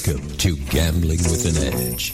Welcome to Gambling with an Edge.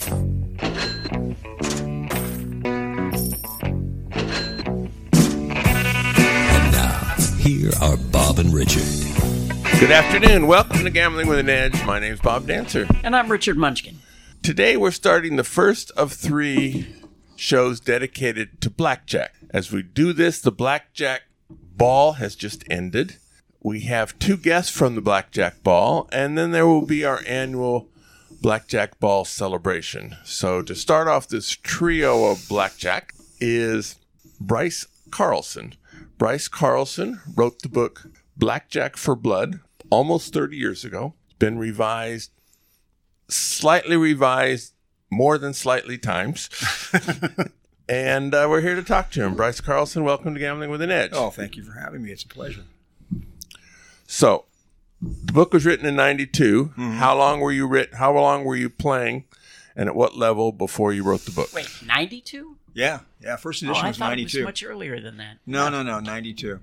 And now, here are Bob and Richard. Good afternoon. Welcome to Gambling with an Edge. My name's Bob Dancer. And I'm Richard Munchkin. Today we're starting the first of 3 shows dedicated to blackjack. As we do this, the blackjack ball has just ended. We have 2 guests from the blackjack ball, and then there will be our annual blackjack ball celebration. So to start off this trio of blackjack is Bryce Carlson. Bryce Carlson wrote the book Blackjack for Blood almost 30 years ago. It's been revised, slightly revised, more than slightly times. And we're here to talk to him. Bryce Carlson, welcome to Gambling with an Edge. Oh, thank you for having me. It's a pleasure. So, the book was written in 92. Mm-hmm. How long were you playing, and at what level before you wrote the book? Wait, 92? Yeah. First edition I was thought 92. it was much earlier than that. No, 92.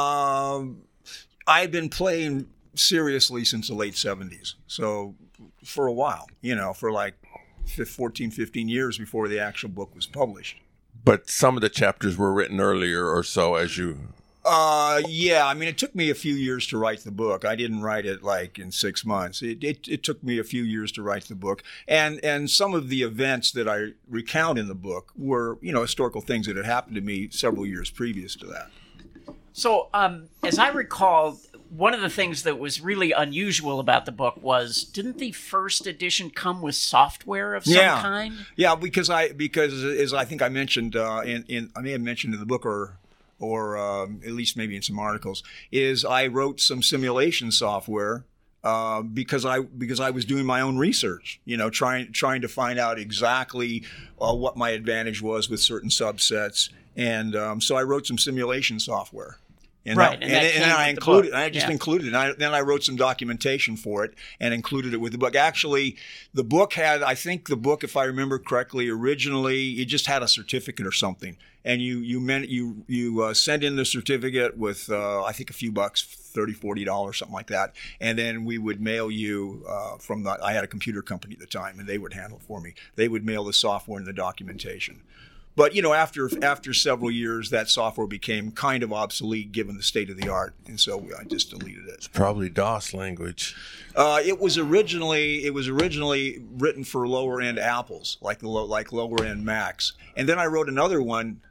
I've been playing seriously since the late 70s. So, for a while, for like 14, 15 years before the actual book was published. But some of the chapters were written earlier or so as you... Yeah. I mean, it took me a few years to write the book. I didn't write it like in 6 months. It took me a few years to write the book. And some of the events that I recount in the book were, historical things that had happened to me several years previous to that. So, as I recall, one of the things that was really unusual about the book was, didn't the first edition come with software of some kind? Yeah, because as I think I mentioned I may have mentioned in the book or at least maybe in some articles, is I wrote some simulation software because I was doing my own research, trying to find out exactly what my advantage was with certain subsets, and so I wrote some simulation software. And right, then I included. I just included it. Then I wrote some documentation for it and included it with the book. Actually, the book had, I think the book, if I remember correctly, originally it just had a certificate or something, and you sent in the certificate with I think a few bucks, $30, $40, something like that, and then we would mail you from the. I had a computer company at the time, and they would handle it for me. They would mail the software and the documentation. But, after several years, that software became kind of obsolete given the state of the art. And so I just deleted it. It's probably DOS language. It was originally written for lower end Apples, like lower end Macs. And then I wrote another one.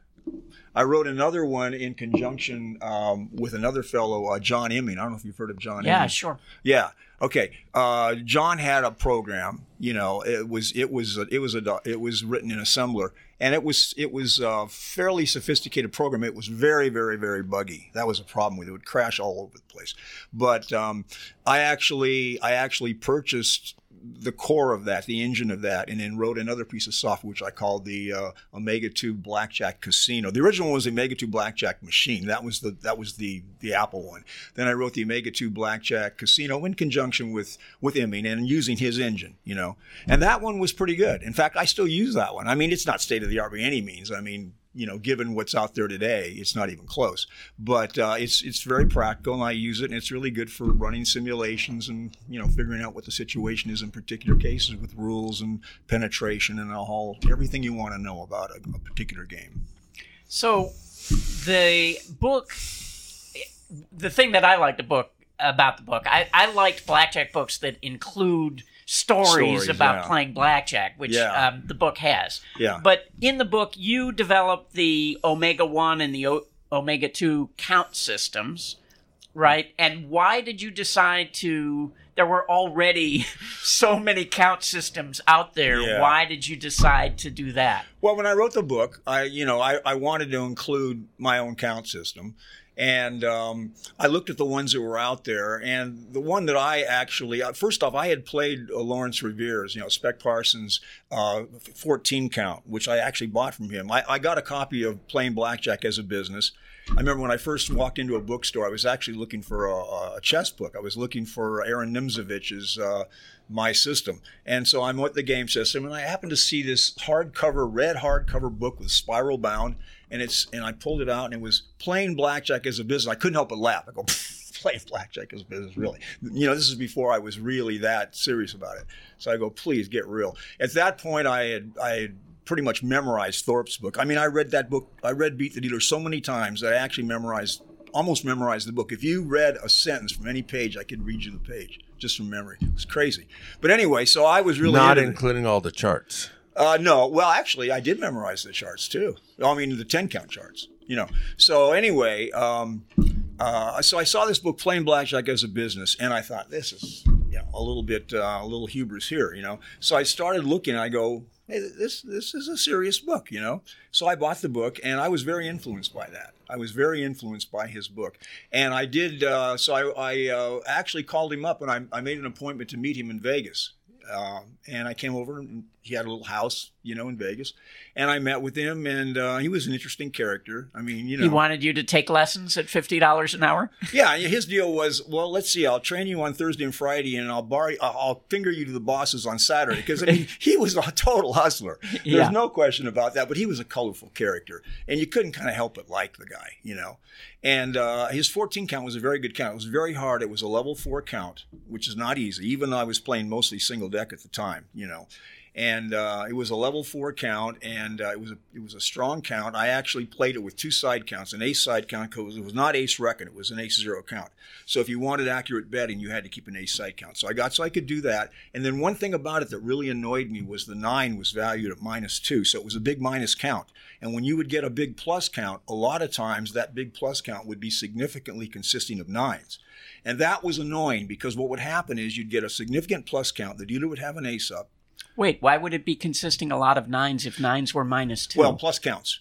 In conjunction with another fellow, John Emming. I don't know if you've heard of John Emming. Yeah, sure. Yeah. Okay. John had a program. It was written in assembler, and it was a fairly sophisticated program. It was very, very, very buggy. That was a problem with it. It would crash all over the place. But I actually purchased the core of that, the engine of that, and then wrote another piece of software which I called the Omega 2 Blackjack Casino. The original one was the Omega 2 Blackjack Machine. That was the Apple one. Then I wrote the Omega 2 Blackjack Casino in conjunction with Emming and using his engine, And that one was pretty good. In fact, I still use that one. I mean, it's not state of the art by any means. I mean, given what's out there today, it's not even close. But it's very practical, and I use it, and it's really good for running simulations and figuring out what the situation is in particular cases with rules and penetration and everything you want to know about a particular game. So the book, the thing that I liked about the book, I liked blackjack books that include stories about playing blackjack, which the book has. Yeah. But in the book, you developed the Omega 1 and the Omega 2 count systems, right? And why did you decide to... There were already so many count systems out there. Yeah. Why did you decide to do that? Well, when I wrote the book, I wanted to include my own count system. And I looked at the ones that were out there, and the one that I actually, first off, I had played Lawrence Reviere's, Spec Parsons' 14 count, which I actually bought from him. I got a copy of Playing Blackjack as a Business. I remember when I first walked into a bookstore, I was actually looking for a chess book. I was looking for Aaron Nimzovich's My System. And so I'm with the game system, and I happened to see this red hardcover book with spiral bound, and I pulled it out, and it was Playing Blackjack as a Business. I couldn't help but laugh. I go, playing blackjack as a business, really. This is before I was really that serious about it. So I go, please get real. At that point, I had pretty much memorized Thorpe's book. I mean, I read that book. I read Beat the Dealer so many times that I actually almost memorized the book. If you read a sentence from any page, I could read you the page just from memory. It was crazy. But anyway, so I was really not including all the charts. No. Well, actually, I did memorize the charts too. I mean, the 10-count charts. So anyway, so I saw this book, Playing Blackjack as a Business, and I thought, this is a little hubris here. So I started looking. And I go, hey, this is a serious book. So I bought the book, and I was very influenced by that. I was very influenced by his book, and I did. So I actually called him up, and I made an appointment to meet him in Vegas. And I came over, and he had a little house, in Vegas, and I met with him, and he was an interesting character. I mean, He wanted you to take lessons at $50 an hour? Yeah, his deal was, well, let's see, I'll train you on Thursday and Friday, and I'll finger you to the bosses on Saturday, because he was a total hustler. There's no question about that, but he was a colorful character, and you couldn't kind of help but like the guy, And his 14 count was a very good count. It was very hard. It was a level 4 count, which is not easy, even though I was playing mostly single deck at the time, And it was a level 4 count, and it was a strong count. I actually played it with 2 side counts, an ace side count, because it was not ace reckon, it was an ace 0 count. So if you wanted accurate betting, you had to keep an ace side count. So I could do that. And then one thing about it that really annoyed me was the 9 was valued at -2, so it was a big minus count. And when you would get a big plus count, a lot of times that big plus count would be significantly consisting of 9s. And that was annoying, because what would happen is you'd get a significant plus count, the dealer would have an ace up. Wait, why would it be consisting a lot of 9s if 9s were -2? Well, plus counts.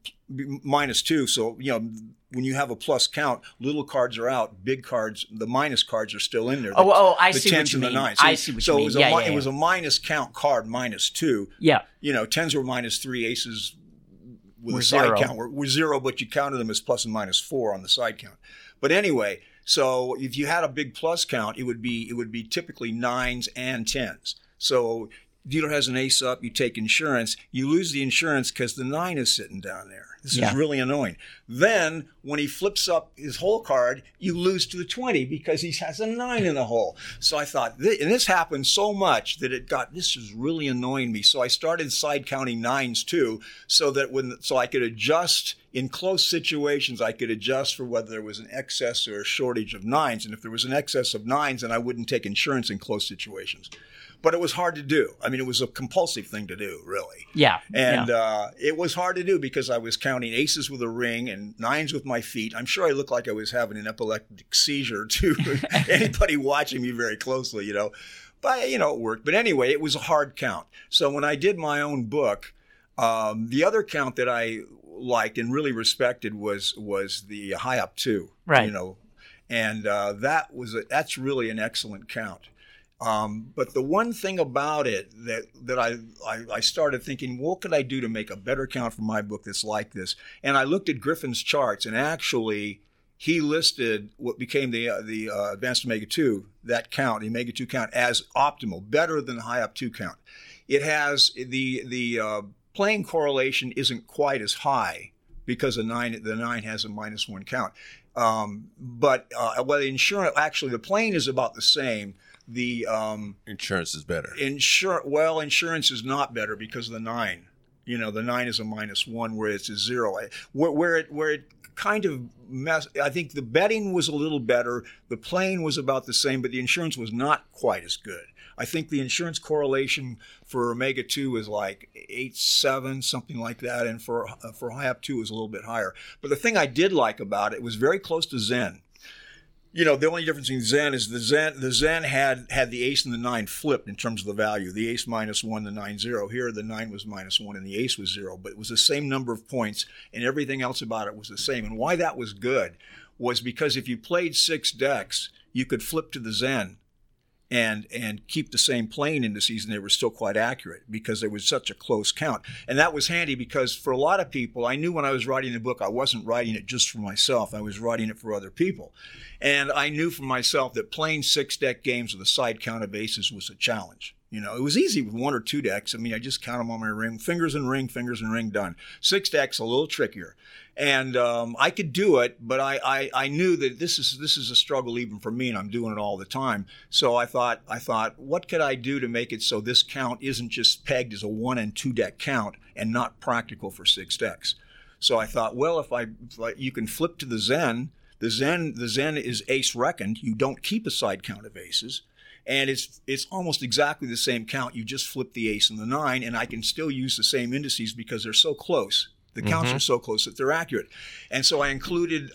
-2. So, when you have a plus count, little cards are out, big cards, the minus cards are still in there. I the see 10s what you and the mean. 9s. I see what you mean. It was a minus count card, -2. Yeah. 10s were -3, aces with Were a side 0. count were 0, but you counted them as plus and -4 on the side count. But anyway, so if you had a big plus count, it would be typically 9s and 10s. So dealer has an ace up, you take insurance, you lose the insurance because the 9 is sitting down there. This is really annoying. Then when he flips up his hole card, you lose to the 20 because he has a 9 in the hole. So I thought, and this happened so much that this is really annoying me. So I started side counting 9s too, so I could adjust in close situations. I could adjust for whether there was an excess or a shortage of 9s. And if there was an excess of 9s, then I wouldn't take insurance in close situations. But it was hard to do. I mean, it was a compulsive thing to do, really. Yeah. And it was hard to do because I was counting aces with a ring and 9s with my feet. I'm sure I looked like I was having an epileptic seizure to anybody watching me very closely, But, it worked. But anyway, it was a hard count. So when I did my own book, the other count that I liked and really respected was the high up 2. Right. And that's really an excellent count. But the one thing about it that I started thinking, what could I do to make a better count for my book that's like this? And I looked at Griffin's charts, and actually he listed what became the Advanced Omega 2, that count, the Omega 2 count, as optimal, better than the high up 2 count. It has the playing correlation isn't quite as high because the 9 has a -1 count. But the insurance, actually the playing is about the same. The insurance is better. Insurance is not better because of the 9. The 9 is a -1 where it's a 0. Where it kind of I think the betting was a little better. The playing was about the same, but the insurance was not quite as good. I think the insurance correlation for Omega 2 is like 8.7, something like that, and for high up 2 is a little bit higher. But the thing I did like about it was very close to Zen. The only difference in Zen is the Zen had the ace and the 9 flipped in terms of the value. The ace -1, the 9 0. Here, the 9 was -1 and the ace was 0. But it was the same number of points, and everything else about it was the same. And why that was good was because if you played 6 decks, you could flip to the Zen and keep the same playing indices, and they were still quite accurate because there was such a close count. And that was handy because for a lot of people, I knew when I was writing the book, I wasn't writing it just for myself. I was writing it for other people. And I knew for myself that playing 6-deck games with a side count of aces was a challenge. You know, it was easy with 1 or 2 decks. I mean, I just count them on my ring, fingers and ring, done. 6 decks, a little trickier. And I could do it, but I knew that this is a struggle even for me, and I'm doing it all the time. So I thought, what could I do to make it so this count isn't just pegged as a 1 and 2 deck count and not practical for 6 decks? So I thought, well, if you can flip to the Zen is ace reckoned. You don't keep a side count of aces. And it's almost exactly the same count. You just flip the ace and the 9, and I can still use the same indices because they're so close. The counts are so close that they're accurate. And so I included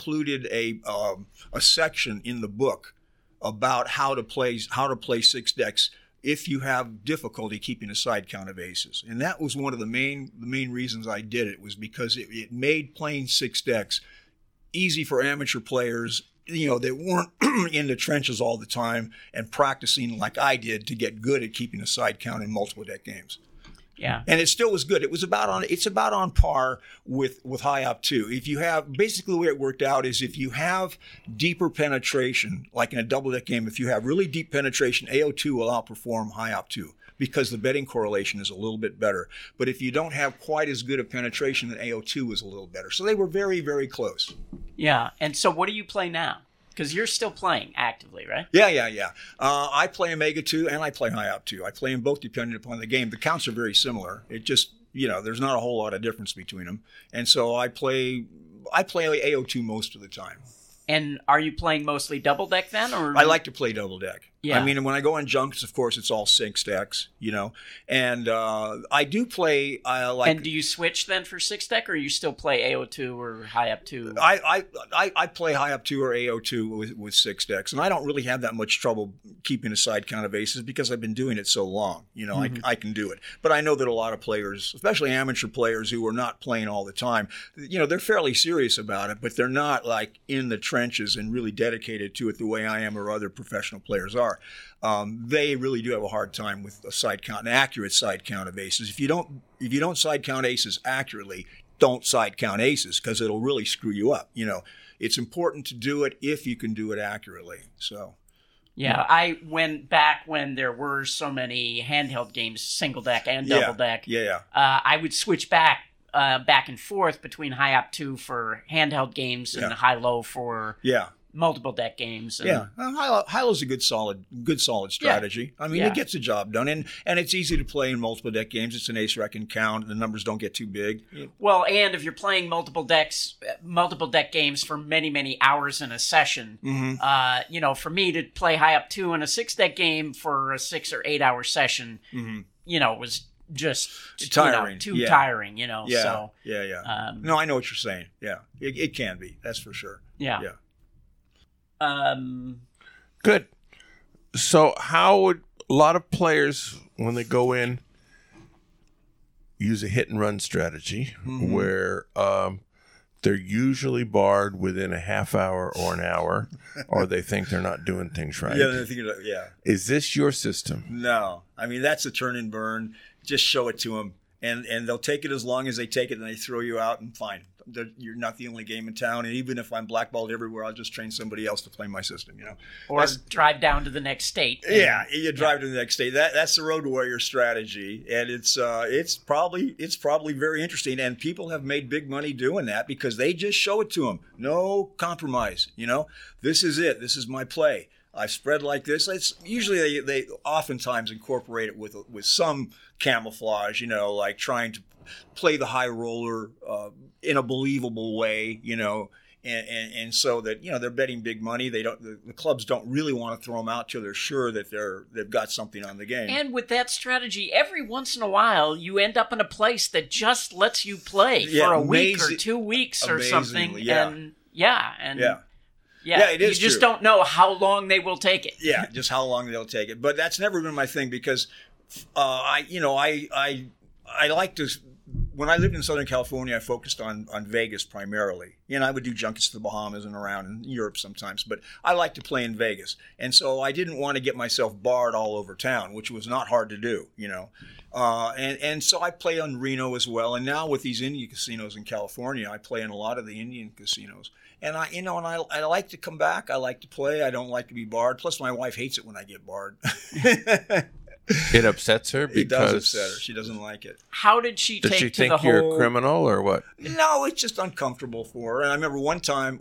a section in the book about how to play 6 decks if you have difficulty keeping a side count of aces. And that was one of the main reasons I did it, was because it made playing 6 decks easy for amateur players, you know, that weren't in the trenches all the time and practicing like I did to get good at keeping a side count in multiple deck games. Yeah. And it still was good. It's about on par with high op 2. If you have, basically the way it worked out is if you have deeper penetration, like in a double deck game, if you have really deep penetration, AO2 will outperform high op 2 because the betting correlation is a little bit better. But if you don't have quite as good a penetration, then AO2 is a little better. So they were very, very close. Yeah. And so what do you play now? Because you're still playing actively, right? Yeah. I play Omega 2 and I play High Op 2. I play them both depending upon the game. The counts are very similar. It just, you know, there's not a whole lot of difference between them. And so I play AO2 most of the time. And are you playing mostly double deck then? Or I like to play double deck. Yeah. I mean, when I go on junkets, of course, it's all 6 decks, you know. And I do play And do you switch then for 6 deck, or you still play AO2 or High Up 2? I play High Up 2 or AO2 with 6 decks, and I don't really have that much trouble keeping a side count of aces because I've been doing it so long. You know, I can do it. But I know that a lot of players, especially amateur players who are not playing all the time, you know, they're fairly serious about it, but they're not like in the trenches and really dedicated to it the way I am or other professional players are. They really do have a hard time with a side count, an accurate side count of aces. If you don't side count aces accurately, don't side count aces because it'll really screw you up. You know, it's important to do it if you can do it accurately. So. Yeah, I went back when there were so many handheld games, single deck and double deck. Yeah. I would switch back and forth between High Op 2 for handheld games and High Low for multiple deck games. And High Low's a good solid strategy. I mean, it gets the job done, and it's easy to play in multiple deck games. It's an ace reckon count. The numbers don't get too big. Well, and if you're playing multiple deck games for many, many hours in a session, you know, for me to play High Up 2 in a 6 deck game for a 6 or 8 hour session, you know, was just tiring. Too tiring, you know. Yeah. So, no, I know what you're saying. Yeah, it can be. That's for sure. Yeah. Good. So how would a lot of players, when they go in, use a hit and run strategy where they're usually barred within a half hour or an hour, or they think they're not doing things right? Is this your system? No. I mean, that's a turn and burn. Just show it to them, and they'll take it as long as they take it, and they throw you out, and fine. You're not the only game in town, and even if I'm blackballed everywhere, I'll just train somebody else to play my system, you know. Or drive down to the next state. You drive to the next state. That's the road warrior strategy, and it's probably very interesting. And people have made big money doing that because they just show it to them. No compromise, you know. This is it. This is my play. I spread like this. It's usually they oftentimes incorporate it with some camouflage, you know, like trying to play the high roller in a believable way, you know, and so that, you know, they're betting big money. The clubs don't really want to throw them out till they're sure that they've got something on the game. And with that strategy, every once in a while, you end up in a place that just lets you play for a week or 2 weeks or something. Yeah, it is. You just true. don't know how long they will take it. Yeah, just how long they'll take it. But that's never been my thing because I like to. When I lived in Southern California, I focused on Vegas primarily. You know, I would do junkets to the Bahamas and around in Europe sometimes, but I like to play in Vegas. And so I didn't want to get myself barred all over town, which was not hard to do, you know. And so I play on Reno as well. And now with these Indian casinos in California, I play in a lot of the Indian casinos. And I like to come back. I like to play. I don't like to be barred. Plus, my wife hates it when I get barred. It upsets her It does because upset her. She doesn't like it. How did she does take she to the think you're whole? a criminal or what? No, it's just uncomfortable for her. And I remember one time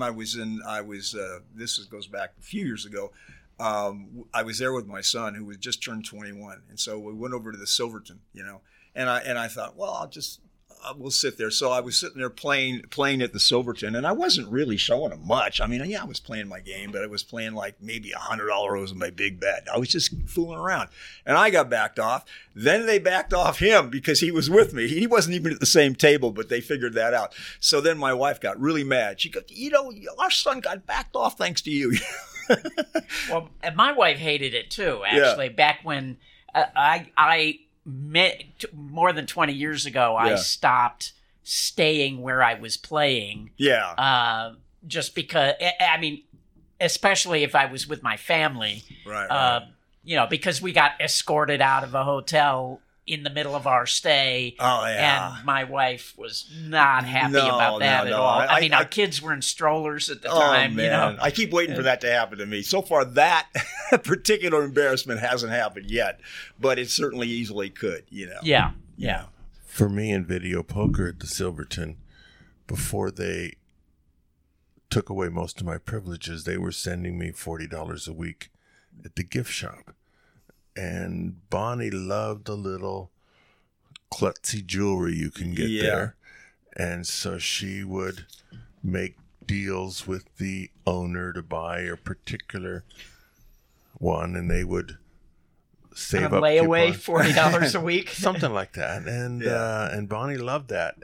this goes back a few years ago. I was there with my son who was just turned 21, and so we went over to the Silverton, and I thought, well, we'll sit there. So I was sitting there playing at the Silverton, and I wasn't really showing him much. I mean, yeah, I was playing my game, but I was playing like maybe $100 was my big bet. I was just fooling around, and I got backed off. Then they backed off him because he was with me. He wasn't even at the same table, but they figured that out. So then my wife got really mad. She goes, our son got backed off thanks to you. Well, and my wife hated it too. Actually, back when I met more than 20 years ago, I stopped staying where I was playing. Yeah. Just because, I mean, especially if I was with my family. Right. Because we got escorted out of a hotel in the middle of our stay. Oh, yeah. And my wife was not happy about that at all. I mean, our kids were in strollers at the time. Man. I keep waiting for that to happen to me. So far, that particular embarrassment hasn't happened yet, but it certainly easily could, Yeah. For me in video poker at the Silverton, before they took away most of my privileges, they were sending me $40 a week at the gift shop. And Bonnie loved the little klutzy jewelry you can get there. And so she would make deals with the owner to buy a particular one, and they would save up layaway coupons. $40 a week. Something like that. And Bonnie loved that.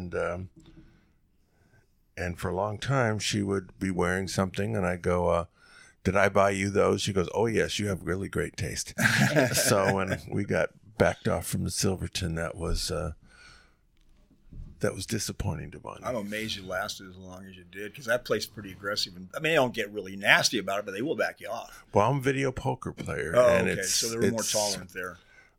And for a long time, she would be wearing something, and I go, did I buy you those? She goes, oh, yes, you have really great taste. So when we got backed off from the Silverton, that was disappointing to Bonnie. I'm amazed you lasted as long as you did, because that place is pretty aggressive. I mean, they don't get really nasty about it, but they will back you off. Well, I'm a video poker player. Oh, and okay. So they were more tolerant there.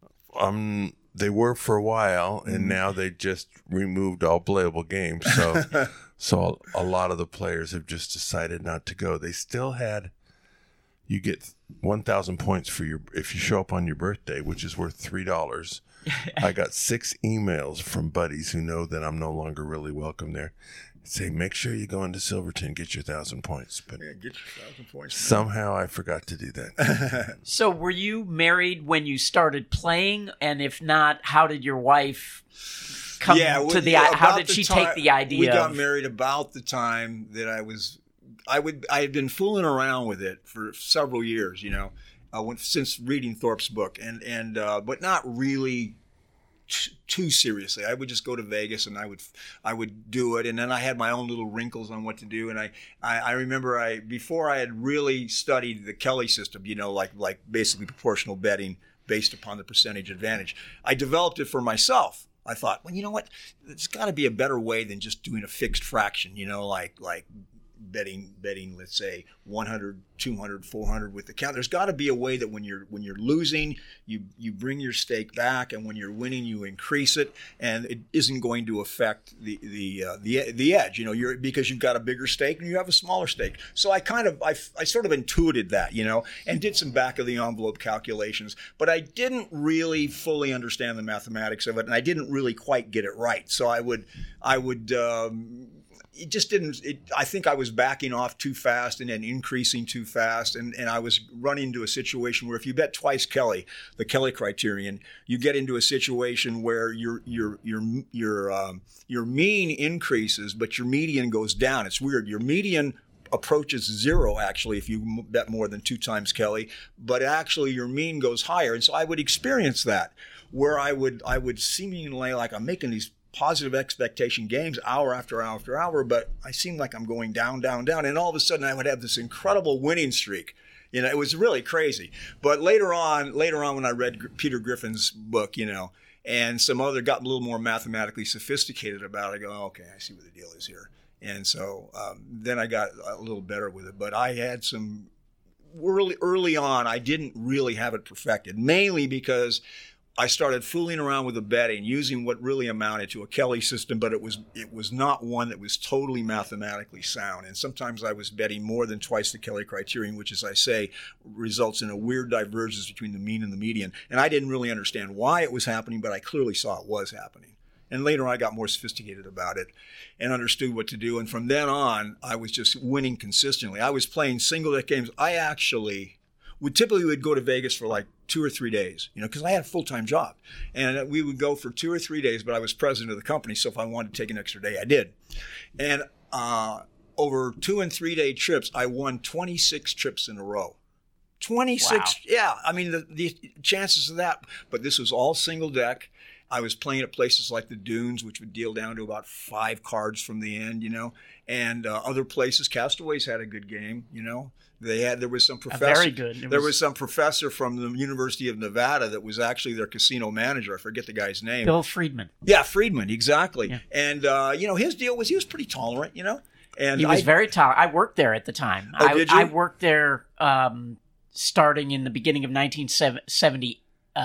They were for a while, and now they just removed all playable games. So a lot of the players have just decided not to go. They still had... You get 1,000 points if you show up on your birthday, which is worth $3. I got 6 emails from buddies who know that I'm no longer really welcome there. Say, make sure you go into Silverton, get your 1,000 points. But get your 1,000 points. Somehow I forgot to do that. So were you married when you started playing? And if not, how did your wife come to the how did she take the idea? We got married about the time that I had been fooling around with it for several years, since reading Thorpe's book, and but not really too seriously. I would just go to Vegas and I would do it, and then I had my own little wrinkles on what to do. And I remember before I had really studied the Kelly system, like basically proportional betting based upon the percentage advantage. I developed it for myself. I thought, well, you know what? There's got to be a better way than just doing a fixed fraction, like betting, let's say 100, 200, 400 with the count. There's got to be a way that when you're losing, you bring your stake back, and when you're winning, you increase it, and it isn't going to affect the edge. Because you've got a bigger stake and you have a smaller stake. So I sort of intuited that, and did some back of the envelope calculations, but I didn't really fully understand the mathematics of it, and I didn't really quite get it right. So I would. It just didn't. I think I was backing off too fast and then increasing too fast, and I was running into a situation where if you bet twice Kelly, the Kelly criterion, you get into a situation where your mean increases, but your median goes down. It's weird. Your median approaches 0 actually if you bet more than 2 times Kelly, but actually your mean goes higher, and so I would experience that where I would seemingly like I'm making these positive expectation games hour after hour after hour, but I seemed like I'm going down, down, down. And all of a sudden I would have this incredible winning streak. It was really crazy. But later on when I read Peter Griffin's book, and some other got a little more mathematically sophisticated about it, I go, okay, I see what the deal is here. And so then I got a little better with it. But I had some early on, I didn't really have it perfected, mainly because I started fooling around with the betting, using what really amounted to a Kelly system, but it was not one that was totally mathematically sound. And sometimes I was betting more than twice the Kelly criterion, which, as I say, results in a weird divergence between the mean and the median. And I didn't really understand why it was happening, but I clearly saw it was happening. And later I got more sophisticated about it and understood what to do. And from then on, I was just winning consistently. I was playing single deck games. I actually would go to Vegas for like 2 or 3 days, because I had a full-time job. And we would go for 2 or 3 days, but I was president of the company, so if I wanted to take an extra day, I did. And over 2 and 3 day trips, I won 26 trips in a row. 26, Wow. Yeah. I mean, the chances of that, but this was all single deck. I was playing at places like the Dunes, which would deal down to about 5 cards from the end, and other places. Castaways had a good game, There was some professor. Very good. There was some professor from the University of Nevada that was actually their casino manager. I forget the guy's name. Bill Friedman. Yeah, Friedman, exactly. Yeah. And his deal was he was pretty tolerant, And He was very tolerant. I worked there at the time. Oh, did you? I worked there starting in the beginning of 1970.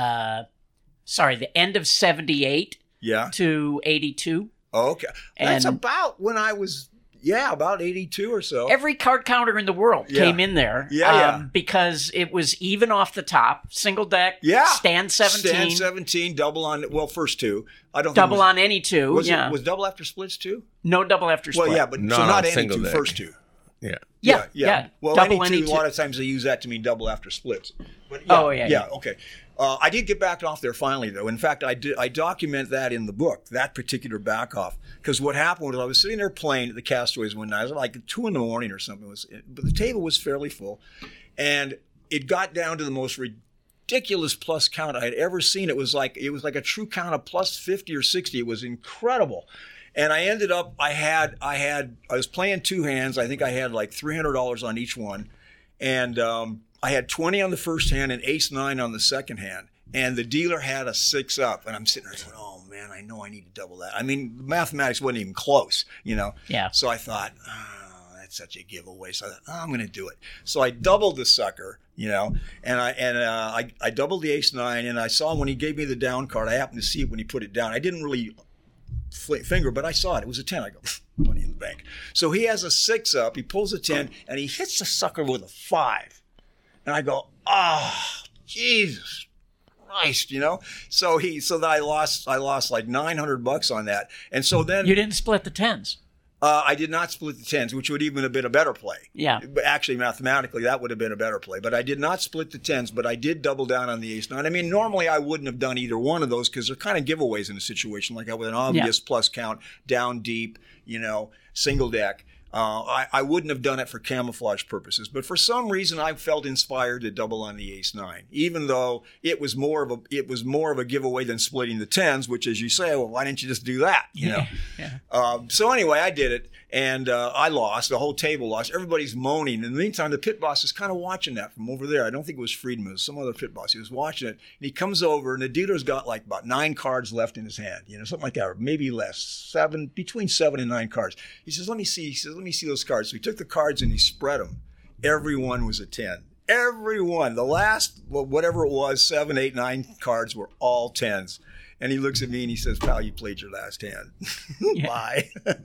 The end of 78 Yeah. to 82. Oh, okay. That's And- about when I was, about 82 or so. Every card counter in the world Yeah. came in there. Yeah. Because it was even off the top, single deck, Yeah. stand 17, Stand 17, double on, first two. I don't double think on any two. was double after splits too? No double after split. Well, yeah, but Not so not on any single two, deck. first two. Yeah. Yeah. Well, Double any two, any a two. lot of times they use that to mean double after splits. But Yeah. Okay. I did get backed off there finally, though. In fact, I document that in the book, that particular back off. Because what happened was I was sitting there playing at the Castaways one night. It was like 2 in the morning or something. But the table was fairly full. And it got down to the most ridiculous plus count I had ever seen. It was like a true count of plus 50 or 60. It was incredible. And I ended up, I was playing 2 hands. I think I had like $300 on each one. And I had 20 on the first hand and ace-9 on the second hand. And the dealer had a 6 up. And I'm sitting there going, oh, man, I know I need to double that. I mean, mathematics wasn't even close, Yeah. So I thought, that's such a giveaway. So I thought, I'm going to do it. So I doubled the sucker, and I doubled the ace-9. And I saw when he gave me the down card, I happened to see it when he put it down. I didn't really finger, but I saw it. It was a 10. I go, money in the bank. So he has a 6 up. He pulls a 10, and he hits the sucker with a 5. And I go, Jesus Christ, So then I lost like $900 on that. And so then You didn't split the tens. I did not split the 10s, which would even have been a better play. Yeah. But actually, mathematically, that would have been a better play. But I did not split the 10s, but I did double down on the ace-9. I mean, normally I wouldn't have done either one of those because they're kind of giveaways in a situation like that with an obvious plus count, down deep, single deck. I wouldn't have done it for camouflage purposes, but for some reason I felt inspired to double on the ace-9, even though it was more of a giveaway than splitting the 10s, which, as you say, well, why didn't you just do that? Yeah. So anyway, I did it, and I lost. The whole table lost. Everybody's moaning. In the meantime, the pit boss is kind of watching that from over there. I don't think it was Friedman. It was some other pit boss. He was watching it, and he comes over, and the dealer's got like about 9 cards left in his hand, something like that, or maybe less, between 7 and 9 cards. He says, let me see. He says, let me see those cards. So he took the cards and he spread them. Every one was a 10. Every one. The last, whatever it was, 7, 8, 9 cards were all 10s. And he looks at me and he says, pal, you played your last hand. Bye.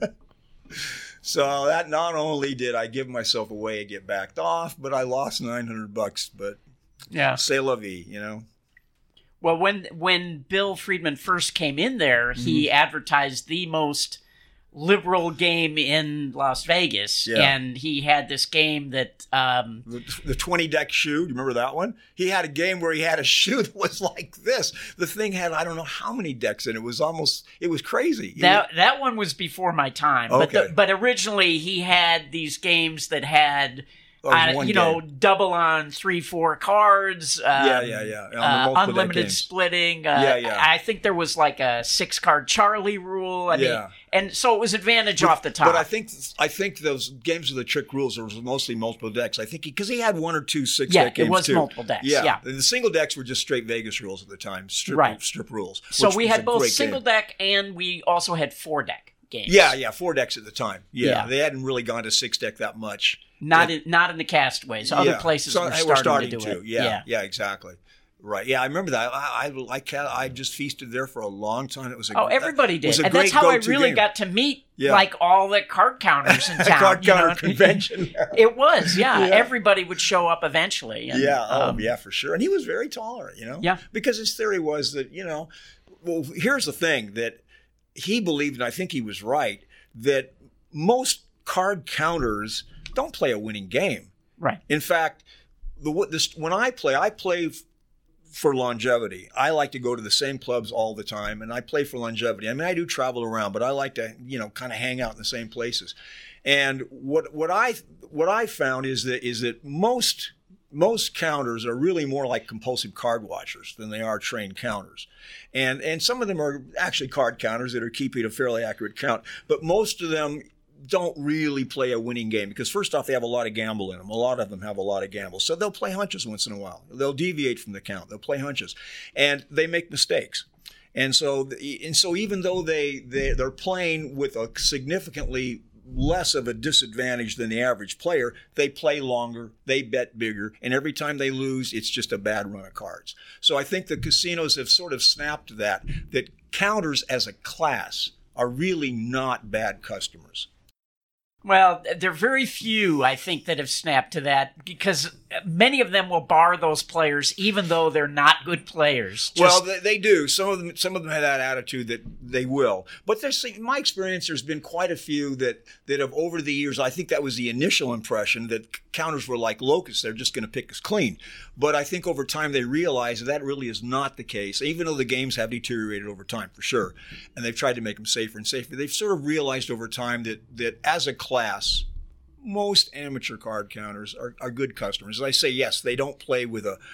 So that not only did I give myself away and get backed off, but I lost $900. But c'est la vie, Well, when Bill Friedman first came in there, he advertised the most liberal game in Las Vegas, and he had this game that the 20 deck shoe. Do you remember that one? He had a game where he had a shoe that was like this. The thing had I don't know how many decks in it. It was crazy. That one was before my time. Okay. But originally he had these games that had one game. double on 3-4 cards. On the multiple deck unlimited games. splitting. I I think there was like a 6-card Charlie rule. I mean, and so it was advantage off the top. But I think those games with the trick rules were mostly multiple decks. I think because he had 1 or 2 6-deck games it was too. multiple decks. Yeah. And the single decks were just straight Vegas rules at the time, strip rules. So which we was had a both great single game. deck and we also had 4-deck games. Yeah, 4 decks at the time. Yeah. They hadn't really gone to 6-deck that much. Not in the Castaways. Other places were starting to do it. Yeah, exactly. Right. Yeah, I remember that. I just feasted there for a long time. It was everybody did, was a and that's great how I go-to really game. got to meet Yeah. like all the card counters in town. Card you counter know? convention. It was, yeah. Yeah. Everybody would show up eventually. And, Yeah, for sure. And he was very tolerant, Yeah. because his theory was that, well, here's the thing that he believed, and I think he was right, that most card counters don't play a winning game. Right. In fact, when I play for longevity. I like to go to the same clubs all the time, and I play for longevity. I mean, I do travel around, but I like to, kind of hang out in the same places. And what I found is that most counters are really more like compulsive card watchers than they are trained counters. And some of them are actually card counters that are keeping a fairly accurate count, but most of them don't really play a winning game because first off, they have a lot of gamble in them. A lot of them have a lot of gamble. So they'll play hunches once in a while. They'll deviate from the count. They'll play hunches and they make mistakes. And so even though they're playing with a significantly less of a disadvantage than the average player, they play longer, they bet bigger, and every time they lose, it's just a bad run of cards. So I think the casinos have sort of snapped that counters as a class are really not bad customers. Well, there are very few, I think, that have snapped to that because many of them will bar those players even though they're not good players. Well, they do. Some of them have that attitude that they will. But in my experience, there's been quite a few that have over the years, I think that was the initial impression that counters were like locusts. They're just going to pick us clean. But I think over time they realize that really is not the case, even though the games have deteriorated over time, for sure. And they've tried to make them safer and safer. They've sort of realized over time that as a class, most amateur card counters are good customers. As I say, yes, they don't play with a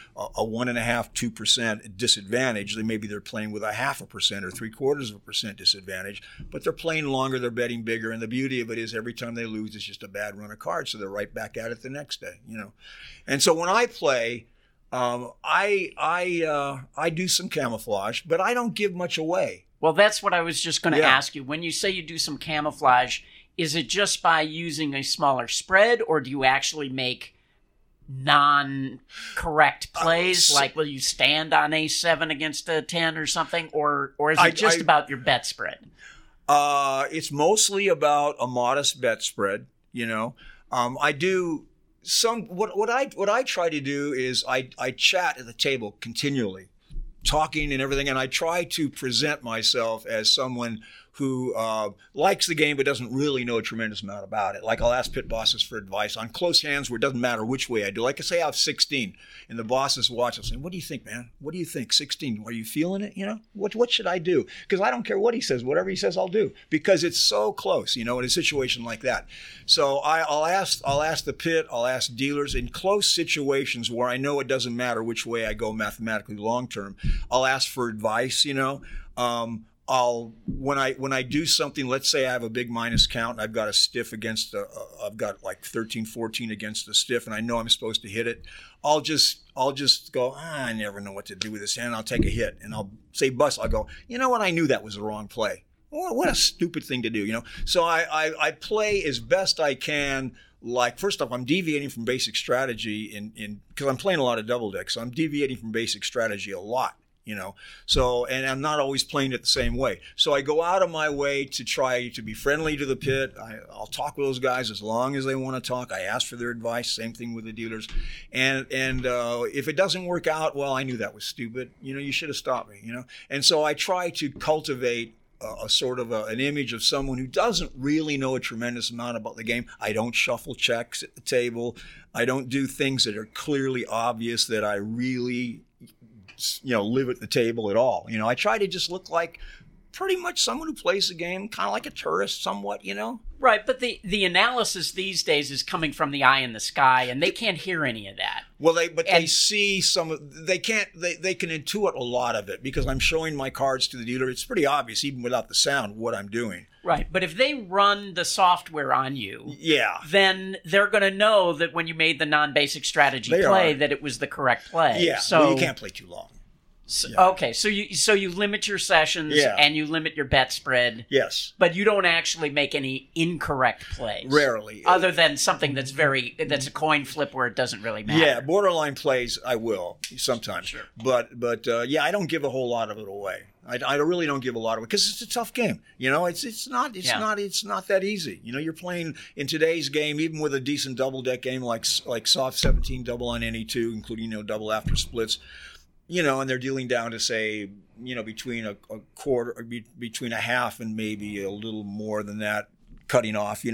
1.5–2% disadvantage. Maybe they're playing with 0.5% or 0.75% disadvantage, but they're playing longer, they're betting bigger, and the beauty of it is every time they lose, it's just a bad run of cards, so they're right back at it the next day. And so when I play, I do some camouflage, but I don't give much away. Well, that's what I was just going to Yeah. ask you. When you say you do some camouflage, is it just by using a smaller spread, or do you actually make non-correct plays? Like, will you stand on a7 against a 10 or something, or is it just about your bet spread? It's mostly about a modest bet spread. I do some. What I try to do is I chat at the table continually, talking and everything, and I try to present myself as someone who likes the game but doesn't really know a tremendous amount about it. Like I'll ask pit bosses for advice on close hands where it doesn't matter which way I do. Like I say I have 16 and the bosses watch and say, "What do you think, man? What do you think? 16, are you feeling it? What should I do?" Because I don't care what he says. Whatever he says, I'll do because it's so close, in a situation like that. So I'll ask the pit, I'll ask dealers in close situations where I know it doesn't matter which way I go mathematically long term. I'll ask for advice, when I do something, let's say I have a big minus count and I've got a stiff against I've got like 13-14 against the stiff and I know I'm supposed to hit it, I'll just go, I never know what to do with this hand. I'll take a hit and I'll say bust. I'll go, you know what? I knew that was the wrong play. What a stupid thing to do, So I play as best I can. Like, first off, I'm deviating from basic strategy because I'm playing a lot of double deck. So I'm deviating from basic strategy a lot. So, and I'm not always playing it the same way. So I go out of my way to try to be friendly to the pit. I'll talk with those guys as long as they want to talk. I ask for their advice. Same thing with the dealers. And if it doesn't work out, well, I knew that was stupid. You should have stopped me, And so I try to cultivate a sort of an image of someone who doesn't really know a tremendous amount about the game. I don't shuffle checks at the table. I don't do things that are clearly obvious that I really live at the table at all. I try to just look like pretty much someone who plays the game, kind of like a tourist somewhat, Right, but the analysis these days is coming from the eye in the sky, and they can't hear any of that. Well, they see they can intuit a lot of it because I'm showing my cards to the dealer. It's pretty obvious, even without the sound, what I'm doing. Right, but if they run the software on you, yeah, then they're going to know that when you made the non-basic strategy play, that it was the correct play. Yeah, so well, you can't play too long. Okay, so you limit your sessions and you limit your bet spread. Yes. But you don't actually make any incorrect plays. Rarely. Other than something that's a coin flip where it doesn't really matter. Yeah, borderline plays I will sometimes. Sure. But I don't give a whole lot of it away. I really don't give a lot of it because it's a tough game. It's not that easy. You're playing in today's game, even with a decent double deck game like soft 17 double on any two, including double after splits. And they're dealing down to say, between a quarter, or between a half and maybe a little more than that, cutting off.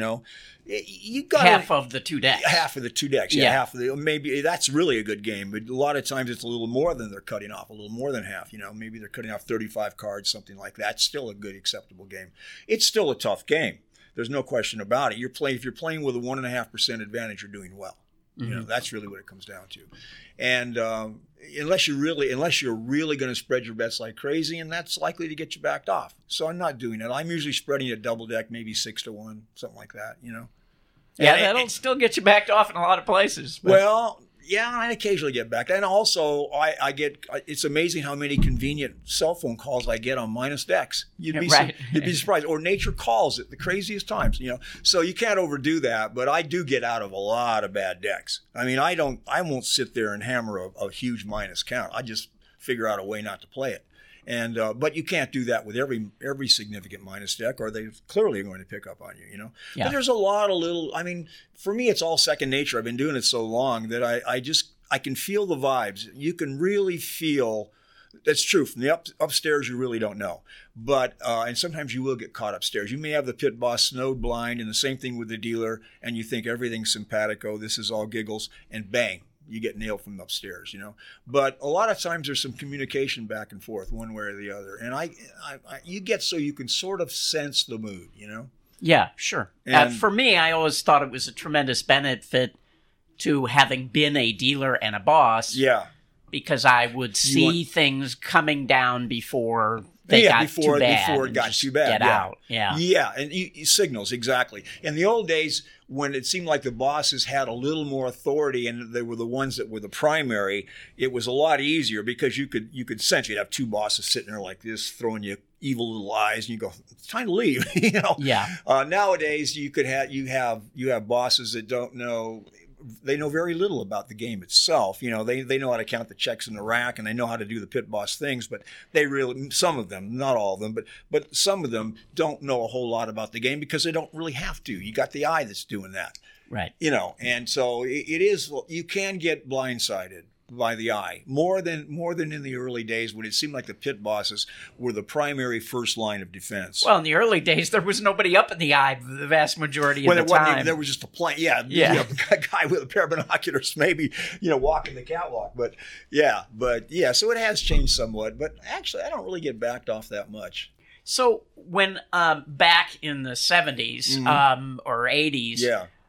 You got half of the two decks. Half of the two decks, half of the maybe that's really a good game. But a lot of times it's a little more than they're cutting off, a little more than half. Maybe they're cutting off 35 cards, something like that. It's still a good, acceptable game. It's still a tough game. There's no question about it. If you're playing with a 1.5% advantage, you're doing well. That's really what it comes down to. And unless you're really going to spread your bets like crazy, and that's likely to get you backed off. So I'm not doing it. I'm usually spreading a double deck, maybe 6-1, something like that. Yeah, that'll still get you backed off in a lot of places. But. Well, yeah, I occasionally get backed. And also, I get. It's amazing how many convenient cell phone calls I get on minus decks. You'd be surprised. Or nature calls at the craziest times. So you can't overdo that. But I do get out of a lot of bad decks. I mean, I won't sit there and hammer a huge minus count. I just figure out a way not to play it. And but you can't do that with every significant minus deck, or they clearly are going to pick up on you. Yeah. But there's a lot of little. I mean, for me, it's all second nature. I've been doing it so long that I can feel the vibes. You can really feel. That's true. From the upstairs, you really don't know. But and sometimes you will get caught upstairs. You may have the pit boss snowed blind, and the same thing with the dealer, and you think everything's simpatico. This is all giggles, and bang. You get nailed from upstairs, But a lot of times there's some communication back and forth, one way or the other, and you get so you can sort of sense the mood, Yeah, sure. And for me, I always thought it was a tremendous benefit to having been a dealer and a boss. Yeah, because I would see things coming down before they got too bad. Before it got too bad. Get out. Yeah. Yeah, and signals, exactly. In the old days, when it seemed like the bosses had a little more authority and they were the ones that were the primary, it was a lot easier because you could sense. You'd have two bosses sitting there like this, throwing you evil little eyes, and you go, "It's time to leave." Yeah. Nowadays, you have bosses that don't know. They know very little about the game itself. They know how to count the checks in the rack, and they know how to do the pit boss things, but some of them, not all of them, but some of them don't know a whole lot about the game because they don't really have to. You got the eye that's doing that. Right. And so it is, you can get blindsided by the eye more than in the early days when it seemed like the pit bosses were the primary first line of defense. Well, in the early days, there was nobody up in the eye the vast majority of the time. There was just a plane. Yeah. A guy with a pair of binoculars, maybe, walking the catwalk. But so it has changed somewhat. But actually, I don't really get backed off that much. So when back in the 70s or 80s,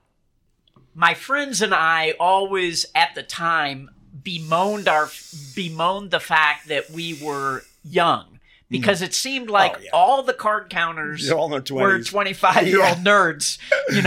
my friends and I always, at the time, bemoaned the fact that we were young because it seemed like all the card counters all in their 20s. were 25-year-old nerds,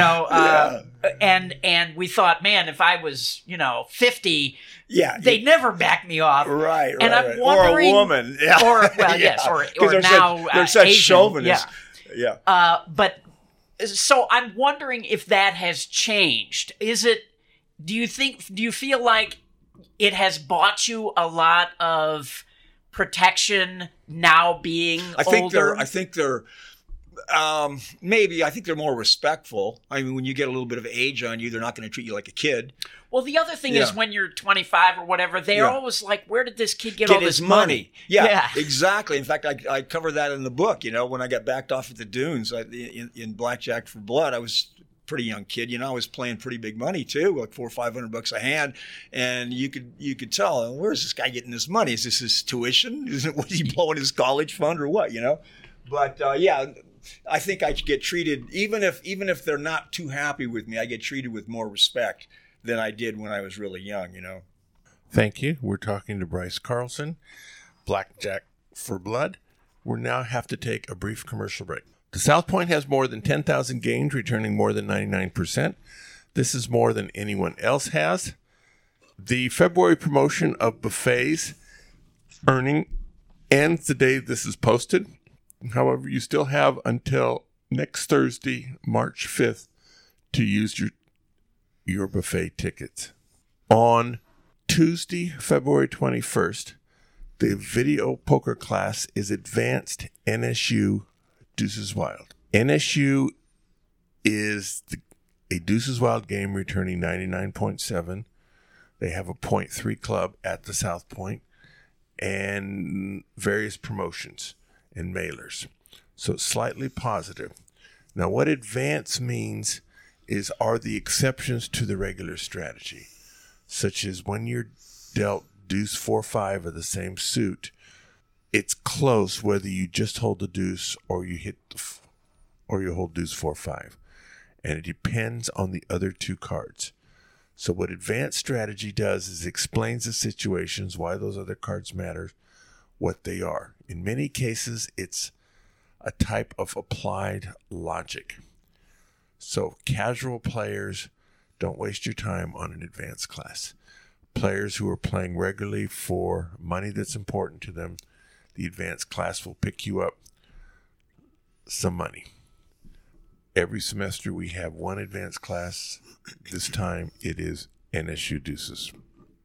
and we thought, man, if I was 50, they'd never back me off, right? And I'm wondering, or a woman, or now they're such Asian, chauvinists, but so I'm wondering if that has changed. Do you feel like it has bought you a lot of protection now being older? I think they're maybe. I think they're more respectful. I mean, when you get a little bit of age on you, they're not going to treat you like a kid. Well, the other thing is when you're 25 or whatever, they're always like, where did this kid get all this money? Yeah, exactly. In fact, I cover that in the book. When I got backed off at the dunes in Blackjack for Blood, I was pretty young kid, I was playing pretty big money too, like $400 or $500 a hand, and you could tell, where's this guy getting this money? Is this his tuition? Was he blowing his college fund or what? But I think I get treated, even if they're not too happy with me, I get treated with more respect than I did when I was really young. Thank you. We're talking to Bryce Carlson, Blackjack for Blood. We now have to take a brief commercial break. The South Point has more than 10,000 games, returning more than 99%. This is more than anyone else has. The February promotion of buffets earning ends the day this is posted. However, you still have until next Thursday, March 5th, to use your buffet tickets. On Tuesday, February 21st, the video poker class is Advanced NSU Deuces Wild. NSU is a Deuces Wild game returning 99.7. They have a .3 club at the South Point and various promotions and mailers. So it's slightly positive. Now, what advanced means are the exceptions to the regular strategy, such as when you're dealt deuce 4-5 of the same suit, it's close whether you just hold the deuce or you hold deuce 4-5, and it depends on the other two cards. So what advanced strategy does is explains the situations, why those other cards matter, what they are. In many cases, it's a type of applied logic. So casual players, don't waste your time on an advanced class. Players who are playing regularly for money that's important to them, the advanced class will pick you up some money. Every semester we have one advanced class. This time it is NSU Deuces.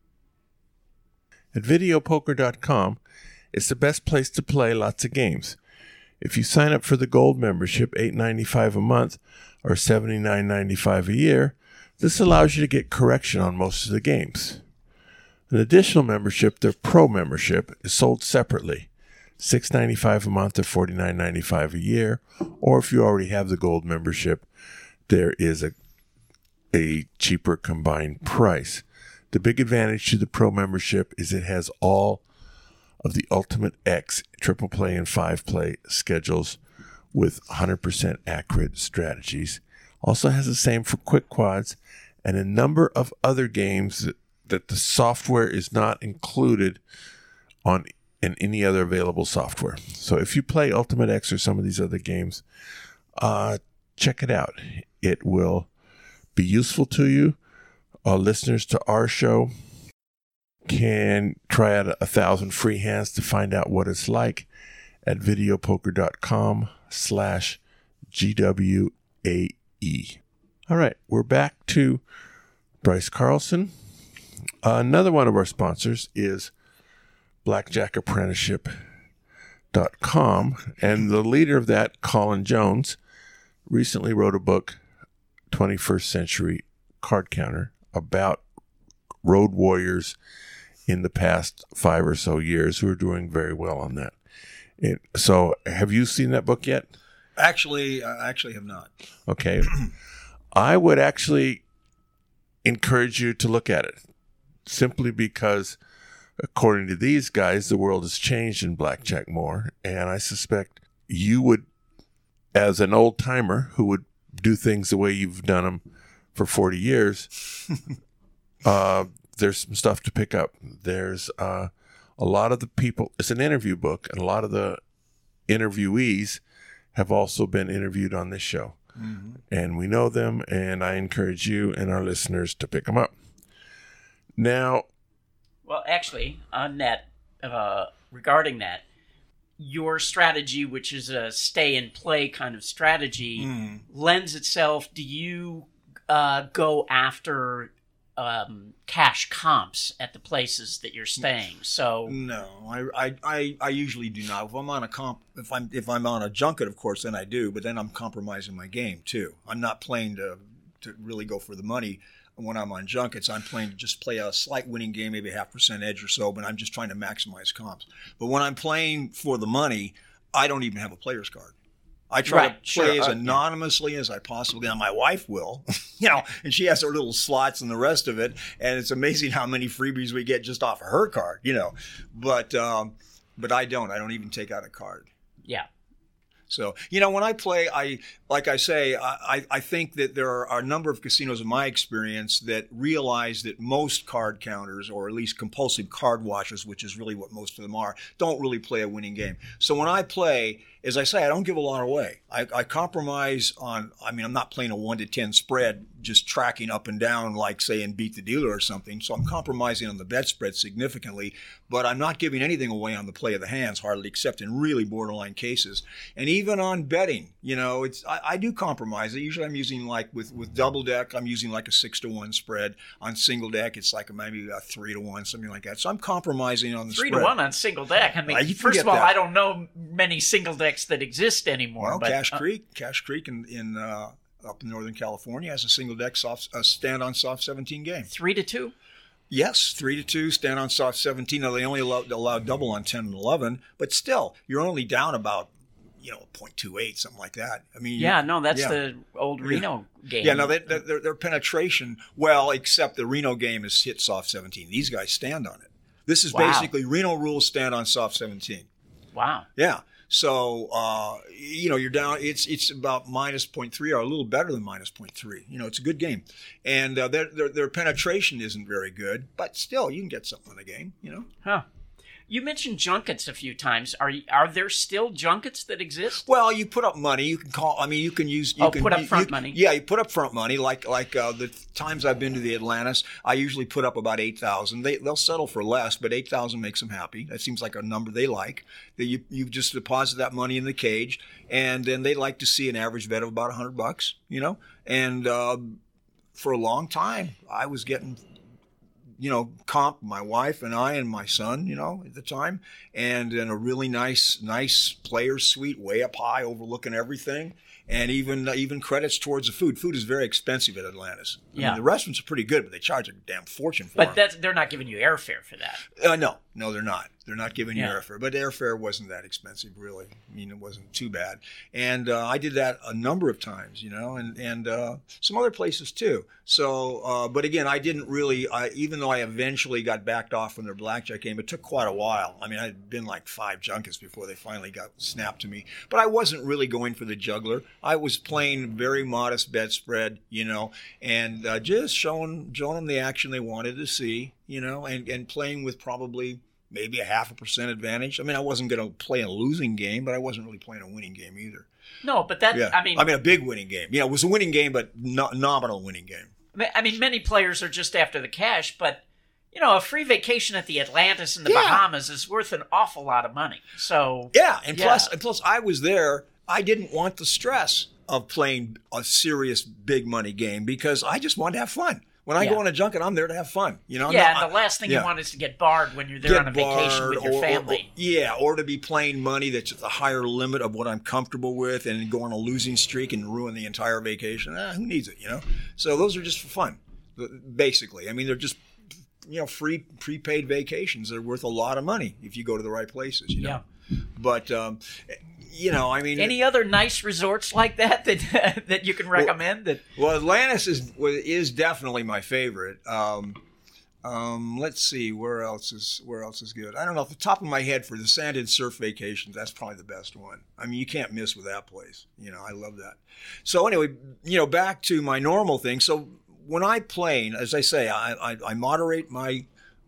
At videopoker.com, it's the best place to play lots of games. If you sign up for the gold membership, $8.95 a month or $79.95 a year, this allows you to get correction on most of the games. An additional membership, the Pro membership, is sold separately, $6.95 a month or $49.95 a year, or if you already have the gold membership, there is a cheaper combined price. The big advantage to the Pro membership is it has all of the Ultimate X triple play and 5-play schedules with 100% accurate strategies. Also has the same for quick quads and a number of other games that the software is not included in any other available software. So if you play Ultimate X or some of these other games, check it out. It will be useful to you. Listeners to our show can try out 1,000 free hands to find out what it's like at videopoker.com/GWAE. All right, we're back to Bryce Carlson. Another one of our sponsors is blackjackapprenticeship.com, and the leader of that, Colin Jones, recently wrote a book, 21st Century Card Counter, about road warriors in the past 5 or so years who are doing very well on that. So have you seen that book yet? Actually, I have not. Okay. I would actually encourage you to look at it, simply because according to these guys, the world has changed in blackjack more, and I suspect you would, as an old timer who would do things the way you've done them for 40 years, there's some stuff to pick up. There's a lot of the people, it's an interview book, and a lot of the interviewees have also been interviewed on this show. Mm-hmm. And we know them, and I encourage you and our listeners to pick them up. Now, well, actually, on that, regarding that, your strategy, which is a stay-and-play kind of strategy, lends itself. Do you go after cash comps at the places that you're staying? So no, I usually do not. If I'm on a if I'm on a junket, of course, then I do. But then I'm compromising my game too. I'm not playing to really go for the money. When I'm on junkets, I'm playing to just play a slight winning game, maybe 0.5% edge or so, but I'm just trying to maximize comps. But when I'm playing for the money, I don't even have a player's card. I try to play as anonymously as I possibly can. My wife will, and she has her little slots and the rest of it. And it's amazing how many freebies we get just off of her card, But I don't. I don't even take out a card. Yeah. So, when I play, like I say, I think that there are a number of casinos in my experience that realize that most card counters, or at least compulsive card watchers, which is really what most of them are, don't really play a winning game. So when I play, as I say, I don't give a lot away. I compromise on, I'm not playing a 1-10 spread, just tracking up and down like, say, in Beat the Dealer or something. So I'm compromising on the bet spread significantly, but I'm not giving anything away on the play of the hands, hardly, except in really borderline cases. And even on betting, I do compromise. Usually I'm using, like, with double deck, I'm using like a 6-1 spread. On single deck, it's like maybe a 3-1, something like that. So I'm comrising on the 3 spread. 3-1 on single deck. First of all, I don't know many single decks that exist anymore. Well, but, Cache Creek in up in Northern California has a single deck stand-on soft 17 game. 3-2. Yes, 3-2 stand-on soft 17. Now they only allow double on 10 and 11, but still, you're only down about 0.28, something like that. That's the old Reno game. Yeah, no, their penetration, well, except the Reno game is hit soft 17. These guys stand on it. This is basically Reno rules stand on soft 17. Wow. Yeah. So, you're down, it's about minus 0.3 or a little better than minus 0.3. It's a good game. And their penetration isn't very good, but still, you can get something in the game, Huh. You mentioned junkets a few times. Are there still junkets that exist? Well, you put up money. You can call. You can use. Put up front money. Yeah, you put up front money. Like the times I've been to the Atlantis, I usually put up about $8,000. They'll settle for less, but $8,000 makes them happy. That seems like a number they like. That you just deposit that money in the cage, and then they like to see an average bet of about $100. And for a long time, I was getting comp, my wife and I and my son, at the time, and in a really nice players suite way up high overlooking everything. And even credits towards the food. Food is very expensive at Atlantis. The restaurants are pretty good, but they charge a damn fortune for them. But they're not giving you airfare for that. No, they're not. They're not giving you airfare. But airfare wasn't that expensive, really. It wasn't too bad. And I did that a number of times, and some other places too. So, but again, I didn't really, even though I eventually got backed off from their blackjack game, it took quite a while. I'd been like 5 junkets before they finally got snapped to me. But I wasn't really going for the juggler. I was playing very modest bet spread, and just showing them the action they wanted to see, and playing with probably maybe a 0.5% advantage. I wasn't going to play a losing game, but I wasn't really playing a winning game either. No, but that, a big winning game. It was a winning game, but not nominal winning game. Many players are just after the cash, but, a free vacation at the Atlantis in the Bahamas is worth an awful lot of money. So plus I was there. I didn't want the stress of playing a serious big money game because I just wanted to have fun. When I go on a junket, I'm there to have fun. And the last thing you want is to get barred when you're there on a vacation with your family. Or to be playing money that's at the higher limit of what I'm comfortable with and go on a losing streak and ruin the entire vacation. Who needs it, So those are just for fun, basically. They're just, free prepaid vacations. They're worth a lot of money if you go to the right places, Yeah. But, any other nice resorts like that that you can recommend? Well, Atlantis is definitely my favorite. Let's see, where else is good? I don't know, off the top of my head, for the sand and surf vacations, that's probably the best one. You can't miss with that place. I love that. So anyway, back to my normal thing. So when I play, as I say, I moderate my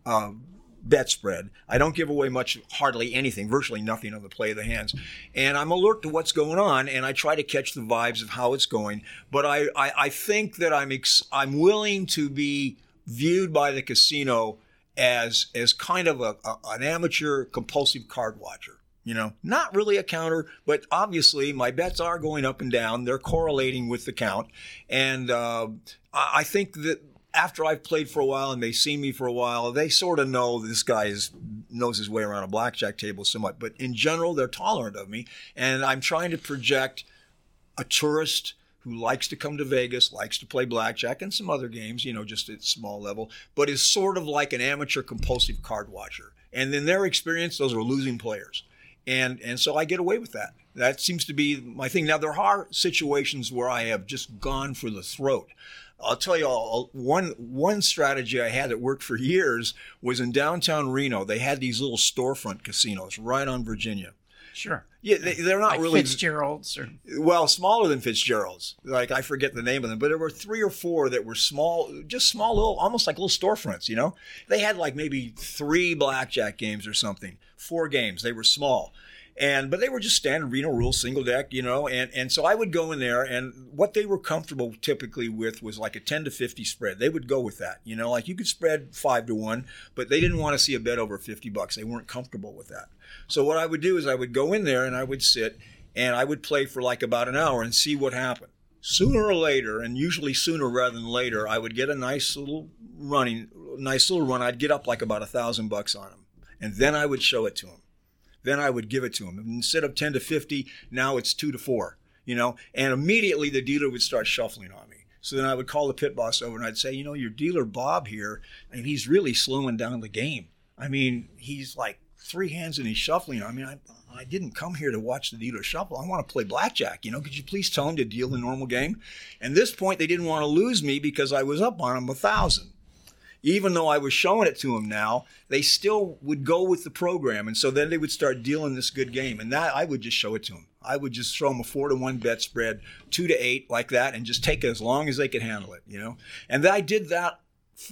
bet spread. I don't give away hardly anything, virtually nothing on the play of the hands. And I'm alert to what's going on, and I try to catch the vibes of how it's going. But I think that I'm willing to be viewed by the casino as kind of an amateur compulsive card watcher. Not really a counter, but obviously my bets are going up and down. They're correlating with the count. And I think that after I've played for a while and they see me for a while, they sort of know this guy knows his way around a blackjack table somewhat. But in general, they're tolerant of me. And I'm trying to project a tourist who likes to come to Vegas, likes to play blackjack and some other games, just at small level, but is sort of like an amateur compulsive card watcher. And in their experience, those are losing players. And so I get away with that. That seems to be my thing. Now, there are situations where I have just gone for the throat. I'll tell you one strategy I had that worked for years was in downtown Reno. They had these little storefront casinos right on Virginia. Sure. Yeah, they're not Like really Fitzgerald's or well, smaller than Fitzgerald's. Like I forget the name of them, but there were 3 or 4 that were small, just small little, almost like little storefronts. You know, they had like maybe 3 blackjack games or something, 4 games. They were small, but they were just standard Reno rules, single deck. You know, and so I would go in there, and what they were comfortable typically with was like a 10 to 50 spread. They would go with that. You know, like you could spread 5 to 1, but they didn't want to see a bet over $50. They weren't comfortable with that. So what I would do is I would go in there and I would sit and I would play for like about an hour and see what happened. Sooner or later, and usually sooner rather than later, I would get a nice little run. I'd get up like about $1,000 on him, and then I would show it to him. Then I would give it to him. And instead of 10 to 50, now it's 2 to 4. You know, and immediately the dealer would start shuffling on me. So then I would call the pit boss over and I'd say, you know, your dealer Bob here, and he's really slowing down the game. I mean, he's like 3 hands and he's shuffling. I mean, I didn't come here to watch the dealer shuffle. I want to play blackjack. You know, could you please tell him to deal the normal game? And at this point, they didn't want to lose me because I was up on him 1,000. Even though I was showing it to them now, they still would go with the program. And so then they would start dealing this good game. And that I would just show it to them. I would just throw them a 4 to 1 bet spread, 2 to 8 like that, and just take it as long as they could handle it, you know. And I did that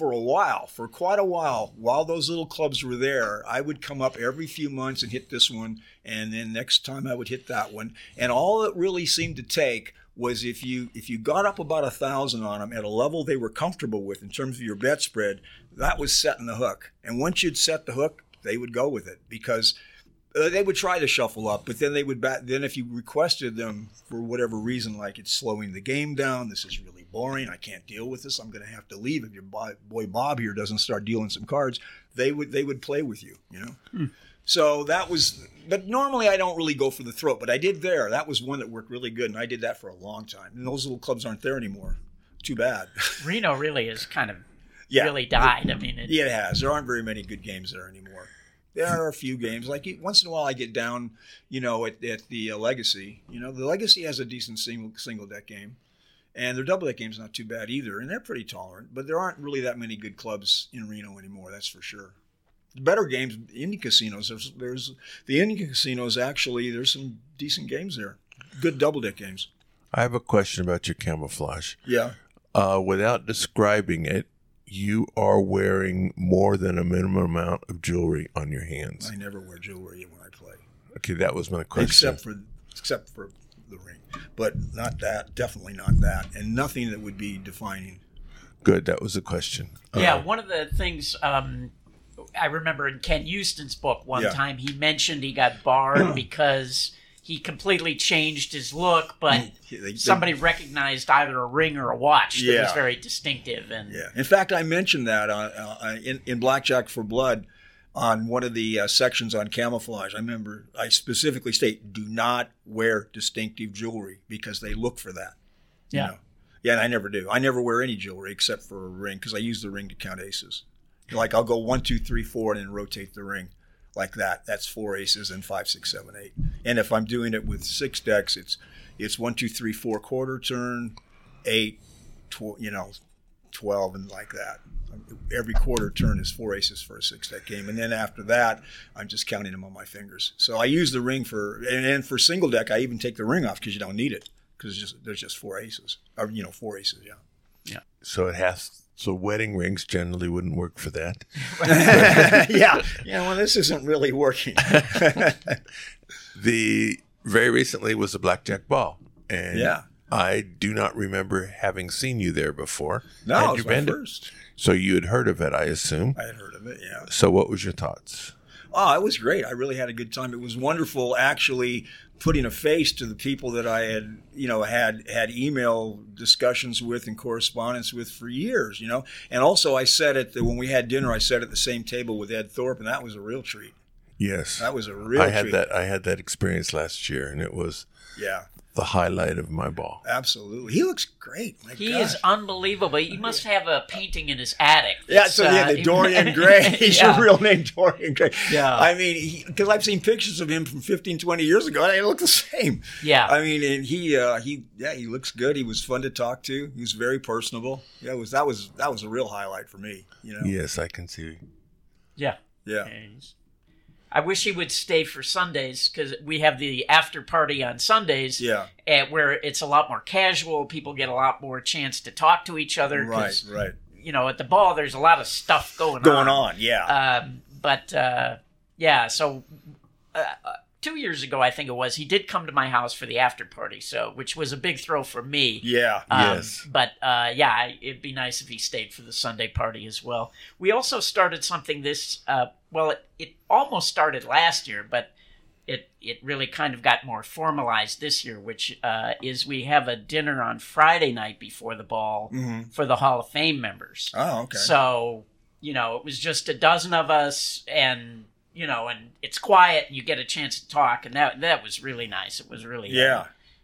for quite a while those little clubs were there. I would come up every few months and hit this one, and then next time I would hit that one. And all it really seemed to take was if you got up about 1,000 on them at a level they were comfortable with in terms of your bet spread, that was setting the hook. And once you'd set the hook, they would go with it because they would try to shuffle up, but then they would then if you requested them for whatever reason, like it's slowing the game down, this is really boring, I can't deal with this, I'm going to have to leave if your boy Bob here doesn't start dealing some cards, they would play with you, you know. So that was, but normally I don't really go for the throat, but I did there. That was one that worked really good, and I did that for a long time. And those little clubs aren't there anymore. Too bad. Reno really has kind of Yeah. really died. I mean, Yeah, it has. There aren't very many good games there anymore. There are a few games. Like once in a while I get down, you know, at the Legacy. You know, the Legacy has a decent single deck game. And their double deck game's not too bad either. And they're pretty tolerant. But there aren't really that many good clubs in Reno anymore, that's for sure. Better games, Indian casinos. There's the Indian casinos, actually, there's some decent games there. Good double deck games. I have a question about your camouflage. Yeah. Without describing it, you are wearing more than a minimum amount of jewelry on your hands. I never wear jewelry when I play. Okay, that was my question. Except for the ring. But not that, definitely not that. And nothing that would be defining. Good, that was the question. yeah, one of the things I remember in Ken Houston's book one time, he mentioned he got barred because he completely changed his look, but somebody recognized either a ring or a watch that was very distinctive. And in fact, I mentioned that in Blackjack for Blood on one of the sections on camouflage. I remember I specifically state, do not wear distinctive jewelry because they look for that. Yeah. You know? Yeah, and I never do. I never wear any jewelry except for a ring because I use the ring to count aces. Like I'll go 1, 2, 3, 4 and then rotate the ring like that. That's 4 aces and 5, 6, 7, 8. And if I'm doing it with 6 decks, it's 1, 2, 3, 4 quarter turn, 8, 12 and like that. Every quarter turn is 4 aces for a 6-deck game. And then after that, I'm just counting them on my fingers. So I use the ring and for single deck, I even take the ring off because you don't need it because there's just 4 aces. Or, 4 aces, yeah. So wedding rings generally wouldn't work for that. Well, this isn't really working. Very recently was a blackjack ball. And yeah. I do not remember having seen you there before. No, it was my first. So you had heard of it, I assume. I had heard of it, yeah. So what was your thoughts? Oh, it was great. I really had a good time. It was wonderful actually putting a face to the people that I had email discussions with and correspondence with for years, And also I said when we had dinner, I sat at the same table with Ed Thorpe, and that was a real treat. Yes. That was a real treat. I had that experience last year, and it was the highlight of my ball. Absolutely. He looks great. He is unbelievable. He must have a painting in his attic. The Dorian Gray. He's your real name, Dorian Gray. Yeah. I mean, because I've seen pictures of him from 15, 20 years ago, and they look the same. Yeah. I mean, and he looks good. He was fun to talk to. He was very personable. Yeah, that was a real highlight for me. Yes, I can see. Yeah. Yeah. I wish he would stay for Sundays because we have the after party on Sundays. Yeah. Where it's a lot more casual. People get a lot more chance to talk to each other. Right. You know, at the ball, there's a lot of stuff going on. Yeah. So 2 years ago, I think it was, he did come to my house for the after party, which was a big throw for me. Yeah. Yes. But it'd be nice if he stayed for the Sunday party as well. We also started something it almost started last year, but it really kind of got more formalized this year, which is we have a dinner on Friday night before the ball for the Hall of Fame members. Oh, okay. So, you know, it was just a dozen of us, and you know, and it's quiet, and you get a chance to talk, and that was really nice. It was really yeah,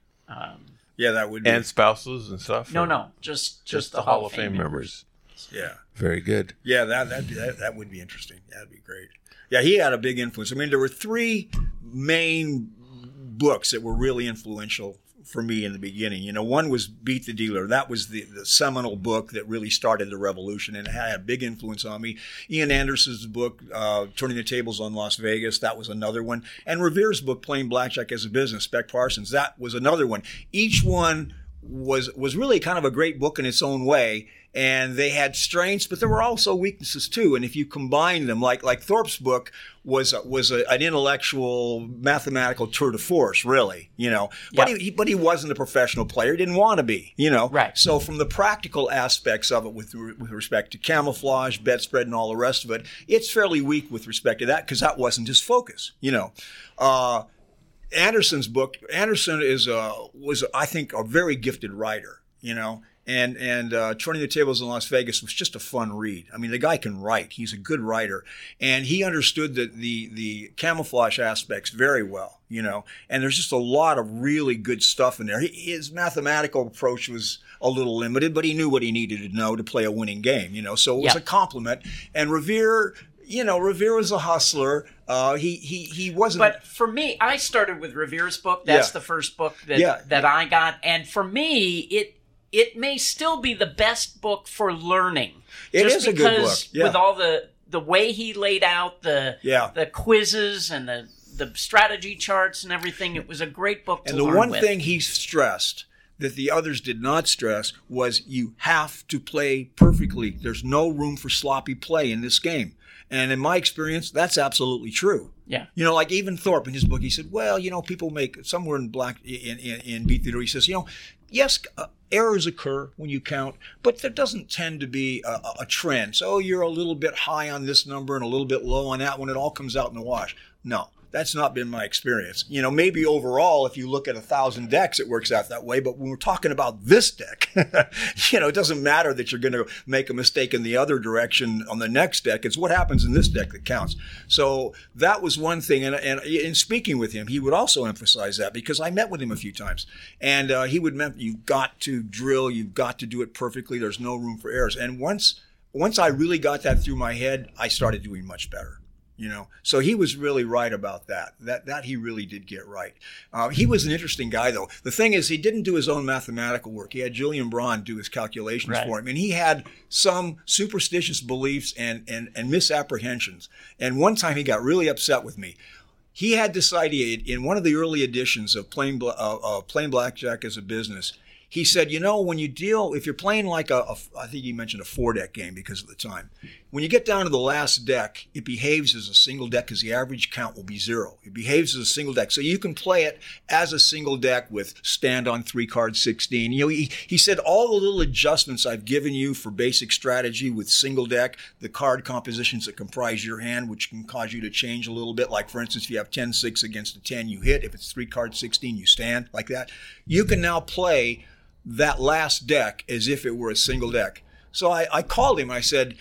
that would be. And spouses and stuff. No, just the Hall of Fame members. Yeah, very good. Yeah, that would be interesting. That'd be great. Yeah, he had a big influence. I mean, there were 3 main books that were really influential for me in the beginning. You know, one was Beat the Dealer. That was the seminal book that really started the revolution, and it had a big influence on me. Ian Anderson's book, Turning the Tables on Las Vegas, that was another one. And Revere's book, Playing Blackjack as a Business, Spec Parsons, that was another one. Each one was really kind of a great book in its own way, and they had strengths, but there were also weaknesses too. And if you combine them, like Thorpe's book was an intellectual, mathematical tour de force, really, you know. But he wasn't a professional player. He didn't want to be, you know. Right. So from the practical aspects of it, with respect to camouflage, bet spread, and all the rest of it, it's fairly weak with respect to that because that wasn't his focus, you know. Anderson's book. Anderson was I think a very gifted writer, you know. And Turning the Tables in Las Vegas was just a fun read. I mean, the guy can write. He's a good writer. And he understood the camouflage aspects very well, you know. And there's just a lot of really good stuff in there. His mathematical approach was a little limited, but he knew what he needed to know to play a winning game, you know. So it was a compliment. And Revere was a hustler. He wasn't. But for me, I started with Revere's book. That's the first book that I got. And for me, it may still be the best book for learning. It is a good book. Yeah. With all the way he laid out the quizzes and the strategy charts and everything, it was a great book to learn with. And the one thing he stressed that the others did not stress was you have to play perfectly. There's no room for sloppy play in this game. And in my experience, that's absolutely true. Yeah. You know, like even Thorpe in his book, he said, well, you know, people make somewhere in Beat the Dealer, he says, you know, yes, errors occur when you count, but there doesn't tend to be a trend. So you're a little bit high on this number and a little bit low on that one. It all comes out in the wash. No. That's not been my experience. You know, maybe overall, if you look at 1,000 decks, it works out that way. But when we're talking about this deck, you know, it doesn't matter that you're going to make a mistake in the other direction on the next deck. It's what happens in this deck that counts. So that was one thing. And in speaking with him, he would also emphasize that because I met with him a few times. And he would mention, you've got to drill. You've got to do it perfectly. There's no room for errors. And once I really got that through my head, I started doing much better. You know, so he was really right about that. That he really did get right. He was an interesting guy, though. The thing is, he didn't do his own mathematical work. He had Julian Braun do his calculations for him, and he had some superstitious beliefs and misapprehensions. And one time, he got really upset with me. He had this idea in one of the early editions of Playing Blackjack as a Business. He said, you know, when you deal, if you're playing like I think he mentioned a 4-deck game because of the time. When you get down to the last deck, it behaves as a single deck because the average count will be 0. It behaves as a single deck. So you can play it as a single deck with stand on 3 card 16. You know, he said all the little adjustments I've given you for basic strategy with single deck, the card compositions that comprise your hand, which can cause you to change a little bit. Like, for instance, if you have 10-6 against a 10, you hit. If it's 3 card 16, you stand like that. You can now play that last deck as if it were a single deck. So I called him. I said,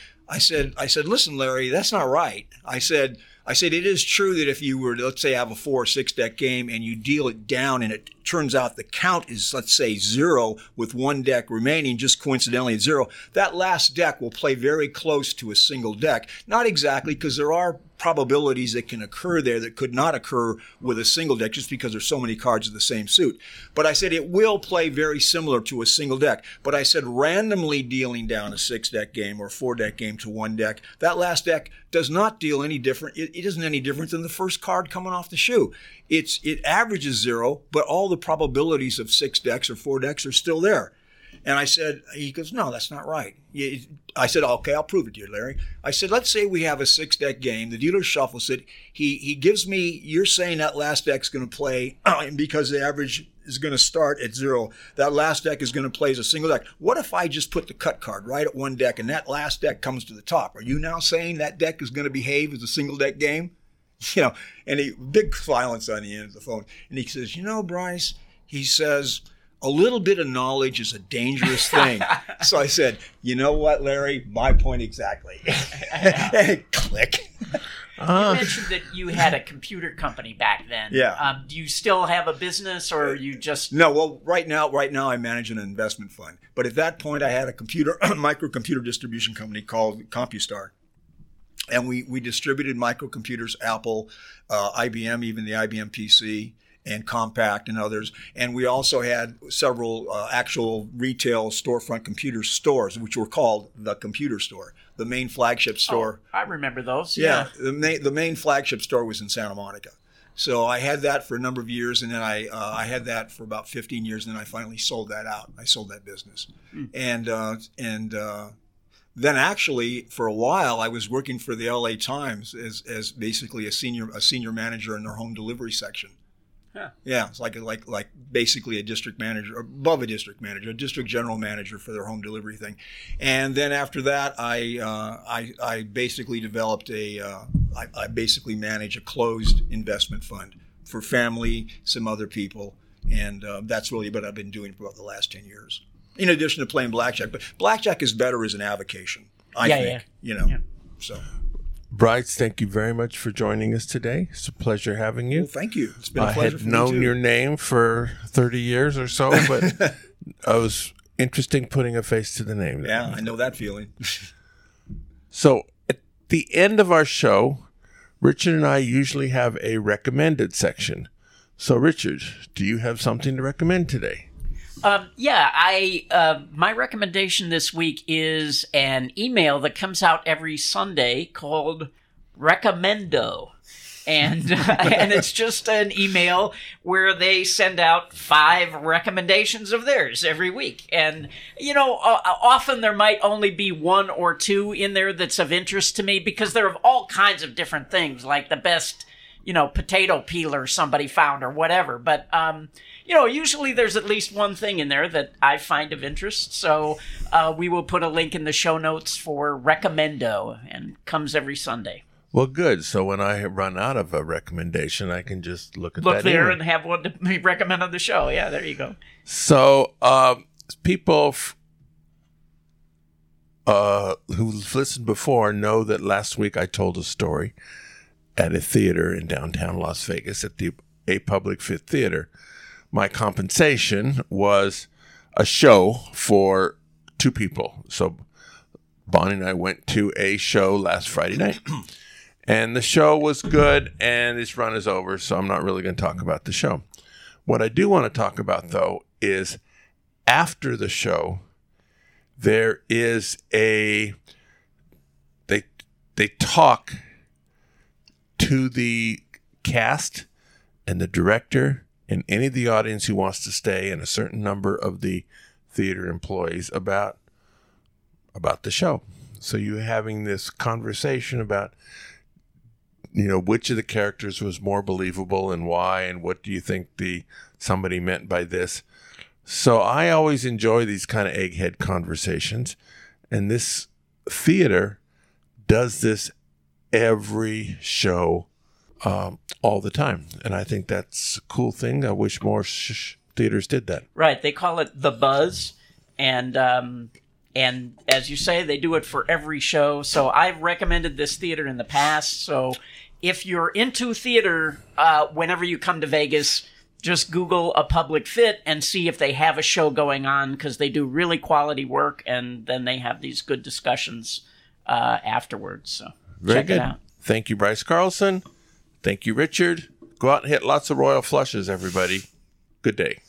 listen, Larry, that's not right. I said, it is true that if you were to, let's say, have a 4 or 6 deck game and you deal it down and it turns out the count is, let's say, 0 with 1 deck remaining, just coincidentally at 0, that last deck will play very close to a single deck. Not exactly, because there are probabilities that can occur there that could not occur with a single deck just because there's so many cards of the same suit. But I said it will play very similar to a single deck. But I said randomly dealing down a 6-deck game or 4-deck game to 1 deck, that last deck does not deal any different. It isn't any different than the first card coming off the shoe. It averages 0, but all the probabilities of 6 decks or 4 decks are still there. And I said, he goes, no, that's not right. I said, okay, I'll prove it to you, Larry. I said, let's say we have a 6-deck game. The dealer shuffles it. He gives me, you're saying that last deck's going to play, because the average is going to start at 0. That last deck is going to play as a single deck. What if I just put the cut card right at 1 deck and that last deck comes to the top? Are you now saying that deck is going to behave as a single deck game? And big silence on the end of the phone. And he says, Bryce, he says, a little bit of knowledge is a dangerous thing. So I said, you know what, Larry? My point exactly. Click. You mentioned that you had a computer company back then. Yeah. Do you still have a business, or are you just... No, well, right now I manage an investment fund. But at that point, I had a microcomputer distribution company called CompuStar. And we distributed microcomputers, Apple, IBM, even the IBM PC, and Compaq and others. And we also had several actual retail storefront computer stores, which were called the Computer Store, the main flagship store. Oh, I remember those. Yeah, the main flagship store was in Santa Monica. So I had that for a number of years, and then I had that for about 15 years, and then I finally sold that out. I sold that business. And then actually, for a while, I was working for the LA Times as basically a senior manager in their home delivery section. Huh. Yeah, it's like basically a district manager, above a district manager, a district general manager for their home delivery thing. And then after that, I basically developed I basically manage a closed investment fund for family, some other people, and that's really what I've been doing for about the last 10 years. In addition to playing blackjack, but blackjack is better as an avocation, I think. Yeah. So. Bryce, thank you very much for joining us today. It's a pleasure having you. Well, thank you. It's been a pleasure for me, I had known too. your name for 30 years or so, but it was interesting putting a face to the name. Yeah, I know that feeling. So at the end of our show, Richard and I usually have a recommended section. So Richard, do you have something to recommend today? My recommendation this week is an email that comes out every Sunday called Recommendo. And it's just an email where they send out 5 recommendations of theirs every week. And, often there might only be 1 or 2 in there that's of interest to me, because they're of all kinds of different things, like the best, potato peeler somebody found or whatever. But, usually there's at least one thing in there that I find of interest. So we will put a link in the show notes for Recommendo, and it comes every Sunday. Well, good. So when I run out of a recommendation, I can just look there email. And have one to recommend on the show. Yeah, there you go. So people who've listened before know that last week I told a story at a theater in downtown Las Vegas at the A Public Fit Theater. My compensation was a show for 2 people. So Bonnie and I went to a show last Friday night. And the show was good, and its run is over, so I'm not really going to talk about the show. What I do want to talk about, though, is after the show, there is they talk to the cast and the director and any of the audience who wants to stay, and a certain number of the theater employees about the show. So you're having this conversation about, which of the characters was more believable and why, and what do you think somebody meant by this. So I always enjoy these kind of egghead conversations, and this theater does this every show all the time. And I think that's a cool thing. I wish more theaters did that. Right. They call it The Buzz. And as you say, they do it for every show. So I've recommended this theater in the past. So if you're into theater, whenever you come to Vegas, just Google A Public Fit and see if they have a show going on, because they do really quality work, and then they have these good discussions afterwards. So Very check good. it out. Thank you, Bryce Carlson. Thank you, Richard. Go out and hit lots of royal flushes, everybody. Good day.